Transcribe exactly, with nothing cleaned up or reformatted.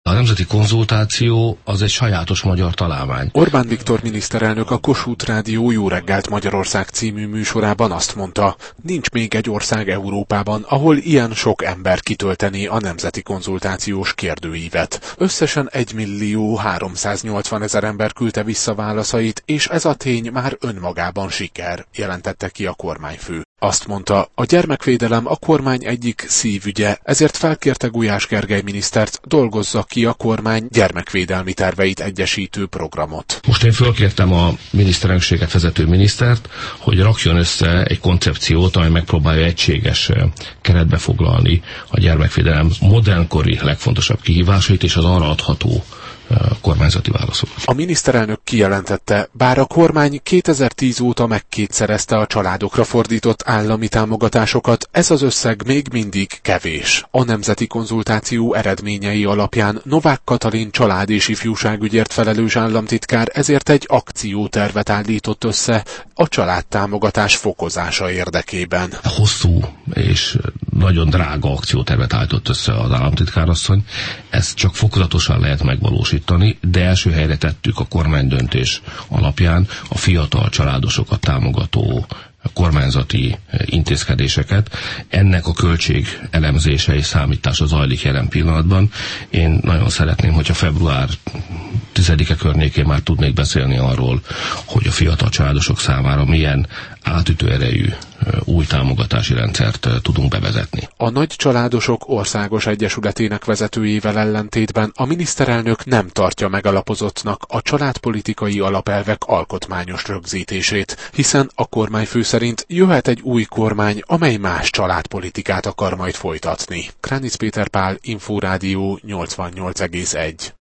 A nemzeti konzultáció az egy sajátos magyar találmány. Orbán Viktor miniszterelnök a Kossuth Rádió Jó reggelt Magyarország című műsorában azt mondta, nincs még egy ország Európában, ahol ilyen sok ember kitöltené a nemzeti konzultációs kérdőívet. Összesen egymillió háromszáznyolcvanezer ember küldte vissza válaszait, és ez a tény már önmagában siker, jelentette ki a kormányfő. Azt mondta, a gyermekvédelem a kormány egyik szívügye, ezért felkérte Gulyás Gergely minisztert, dolgozza ki a kormány gyermekvédelmi terveit egyesítő programot. Most én fölkértem a miniszterelnökséget vezető minisztert, hogy rakjon össze egy koncepciót, amely megpróbálja egységes keretbe foglalni a gyermekvédelem modernkori legfontosabb kihívásait és az arra adható kormányzati válaszok. A miniszterelnök kijelentette, bár a kormány kétezer-tíz óta megkétszerezte a családokra fordított állami támogatásokat, ez az összeg még mindig kevés. A nemzeti konzultáció eredményei alapján Novák Katalin család- és ifjúságügyért felelős államtitkár ezért egy akciótervet állított össze a családtámogatás fokozása érdekében. Hosszú és nagyon drága akciótervet állított össze az államtitkárasszony, ezt csak fokozatosan lehet megvalósítani, de első helyre tettük a kormánydöntés alapján a fiatal családosokat támogató kormányzati intézkedéseket. Ennek a költség elemzése és számítása zajlik jelen pillanatban. Én nagyon szeretném, hogyha február tizedike környékén már tudnék beszélni arról, hogy a fiatal családosok számára milyen átütő erejű új támogatási rendszert tudunk bevezetni. A Nagy Családosok Országos Egyesületének vezetőjével ellentétben a miniszterelnök nem tartja megalapozottnak a családpolitikai alapelvek alkotmányos rögzítését, hiszen a kormányfő szerint jöhet egy új kormány, amely más családpolitikát akar majd folytatni. Kránic Péter Pál, Inforádió nyolcvannyolc egész egy.